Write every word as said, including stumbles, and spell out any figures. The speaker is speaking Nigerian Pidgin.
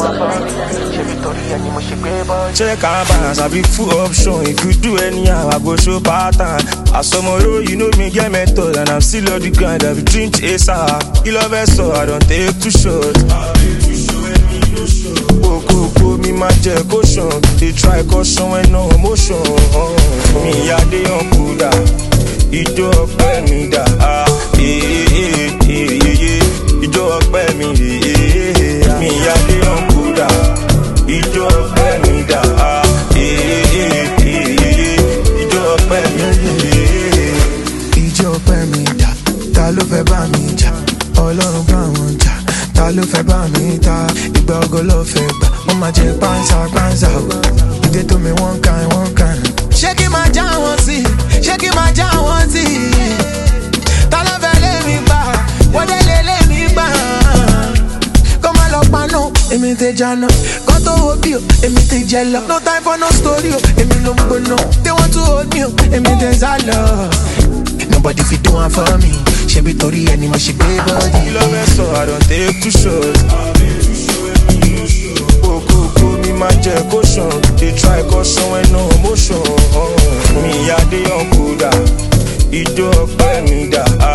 Check and balance, I be full option. If you do anyhow, I go show pattern. As tomorrow, you know me get method, and I'm still on the grind. I be dream chaser. You love it, so I don't take too short. Go, go, me my jet caution. They try caution when no emotion. Me a day on Buddha. Ijo ọpẹ́ mi dà. Eh, eh, eh, eh. Ijo ọpẹ́ mi dà. Me a day on Buddha. Ijo ọpẹ́ mi dà. Eh, eh, eh, eh. Ijo ọpẹ́ mi dà. Ijo ọpẹ́ mi dà. Ta ló fẹ́ bá mi jà? Ọlọ́run bá wọn jà. Ta ló fẹ́ bá mi ta? Ìgbà ògo ló fẹ́ gbà. Mo máa jẹ pánsá pánsá o. Ìdè tó mi wọ́n kan wọ́n kan. Ṣé kí máa já wọn sí? Ṣé kí máa já wọn sí? Ta ló fẹ́ lé mi gbà? Wọ́n dé lé lé mi gbà. Kó má lọ paná, èmi ti jáná. Kó tó wo bí o, èmi ti jẹ lọ. No time for no story o, èmi ló ń gbóná. They want to hold me o, èmi ti sá lọ. Nobody fit do one for me. She be torí ẹni mo ṣe gbé body. You love it, so I don't take too short. Go, go, go, me my jet caution. They try caution when no emotion. Me a day on Buddha. Ijo ọpẹ́ mi dà.